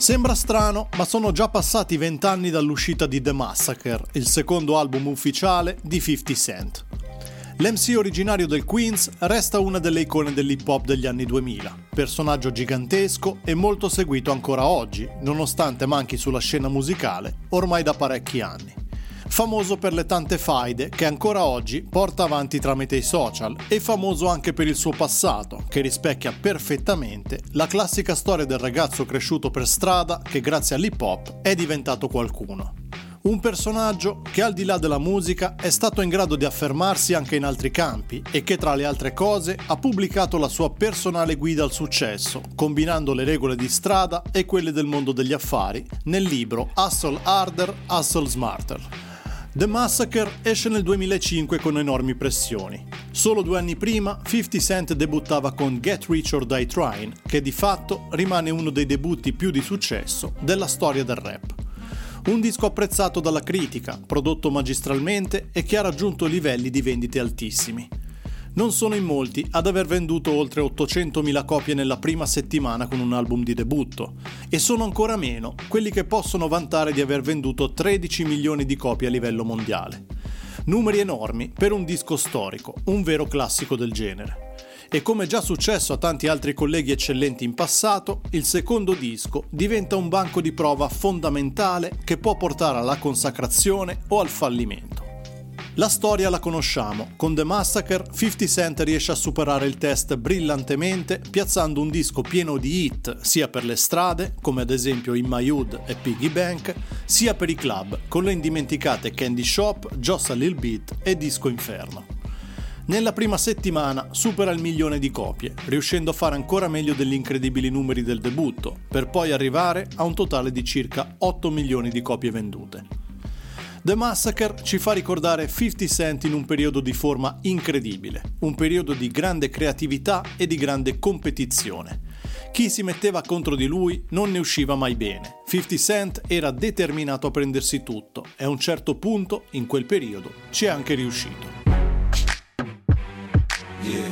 Sembra strano, ma sono già passati 20 anni dall'uscita di The Massacre, il secondo album ufficiale di 50 Cent. L'MC originario del Queens resta una delle icone dell'hip hop degli anni 2000, personaggio gigantesco e molto seguito ancora oggi, nonostante manchi sulla scena musicale ormai da parecchi anni. Famoso per le tante faide che ancora oggi porta avanti tramite i social e famoso anche per il suo passato, che rispecchia perfettamente la classica storia del ragazzo cresciuto per strada che grazie all'hip hop è diventato qualcuno. Un personaggio che al di là della musica è stato in grado di affermarsi anche in altri campi e che tra le altre cose ha pubblicato la sua personale guida al successo, combinando le regole di strada e quelle del mondo degli affari nel libro Hustle Harder, Hustle Smarter. The Massacre esce nel 2005 con enormi pressioni. Solo 2 anni prima 50 Cent debuttava con Get Rich or Die Trying, che di fatto rimane uno dei debutti più di successo della storia del rap. Un disco apprezzato dalla critica, prodotto magistralmente e che ha raggiunto livelli di vendite altissimi. Non sono in molti ad aver venduto oltre 800.000 copie nella prima settimana con un album di debutto, e sono ancora meno quelli che possono vantare di aver venduto 13 milioni di copie a livello mondiale. Numeri enormi per un disco storico, un vero classico del genere. E come già successo a tanti altri colleghi eccellenti in passato, il secondo disco diventa un banco di prova fondamentale che può portare alla consacrazione o al fallimento. La storia la conosciamo, con The Massacre 50 Cent riesce a superare il test brillantemente piazzando un disco pieno di hit sia per le strade, come ad esempio In My Hood e Piggy Bank, sia per i club, con le indimenticate Candy Shop, Just a Lil Bit e Disco Inferno. Nella prima settimana supera il 1 milione di copie, riuscendo a fare ancora meglio degli incredibili numeri del debutto, per poi arrivare a un totale di circa 8 milioni di copie vendute. The Massacre ci fa ricordare 50 Cent in un periodo di forma incredibile, un periodo di grande creatività e di grande competizione. Chi si metteva contro di lui non ne usciva mai bene. 50 Cent era determinato a prendersi tutto e a un certo punto, in quel periodo, ci è anche riuscito. Yeah.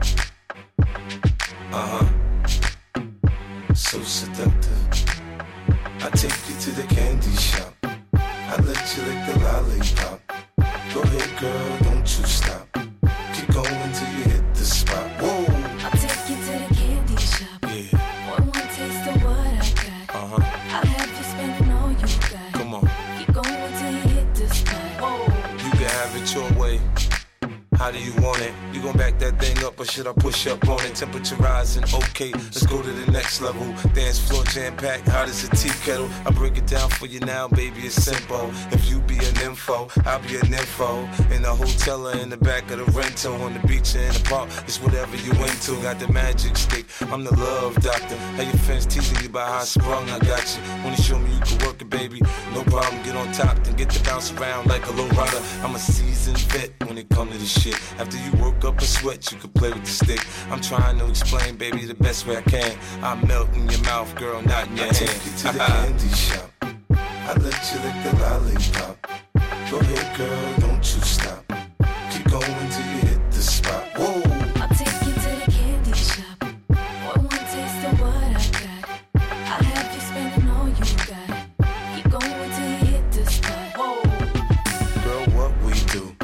So seductive. I take you to the candy shop. I let you lick the lollipop. Go ahead, girl, don't you stop. Keep going till you hit the spot. Whoa. I'll take you to the candy shop. Yeah. One taste of what I got. I'll have you spending all you got. Come on. Keep going till you hit the spot. Whoa. You can have it your way. How do you want it? You gon' back that thing up or should I push up on it? Temperature rising, okay, let's go to the next level. Dance floor jam-packed, hot as a tea kettle. I break it down for you now, baby, it's simple. If you be an info, I'll be an info. In the hotel or in the back of the rental, on the beach or in the park, it's whatever you into. Got the magic stick, I'm the love doctor. How your fans teasing you about how I sprung, I got you. Wanna show me you can work it, baby? No problem, get on top, then get to bounce around like a low rider. I'm a seasoned vet when it come to this shit. After you work up a sweat, you can play with the stick. I'm trying to explain, baby, the best way I can. I melt in your mouth, girl, not in your hand. I take you to the candy shop. I let you lick the lollipop. Go ahead, girl, don't you stop. Keep going till you hit the spot. Whoa. I'll take you to the candy shop. One taste of what I got. I'll have you spending all you got. Keep going till you hit the spot. Whoa. Girl, what we do.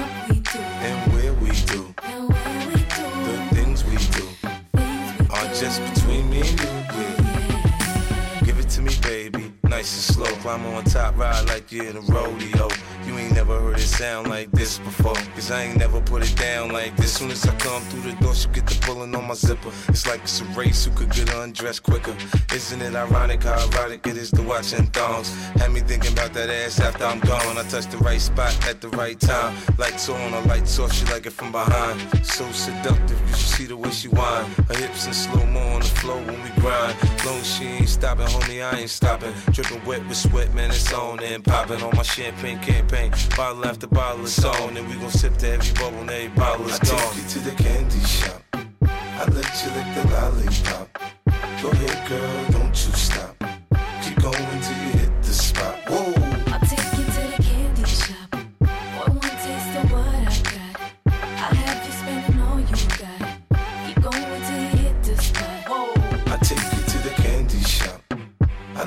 Just between me and you, yeah. Give it to me, baby, nice and slow. Climb on top, ride like you're in a rodeo. You ain't never heard it sound like this before, cause I ain't never put it down like this. Soon as I come through the door, she get the pulling on my zipper. It's like it's a race, who could get undressed quicker. Isn't it ironic how erotic it is to watching thongs? Had me thinking about that ass after I'm gone. I touched the right spot at the right time. Lights on or lights off, she like it from behind. So seductive, you should see the way she whine. Her hips in slow-mo on the floor when we grind. Long as she ain't stopping, homie, I ain't stopping. Dripping wet with sweat, man, it's on and popping on my champagne campaign. Bottle after bottle is on, and we gon' sip to every bubble and every bottle is gone. I take you to the candy shop. I let you lick the lollipop. Go ahead, girl, don't you stop. Keep going till you hit the spot. Whoa. I'll take you to the candy shop. One taste of what I got. I'll have you spending all you got. Keep going till you hit the spot. Whoa. I take you to the candy shop. I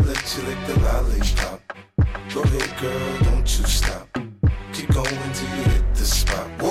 Go ahead, girl, don't you stop. Keep going till you hit the spot. Whoa.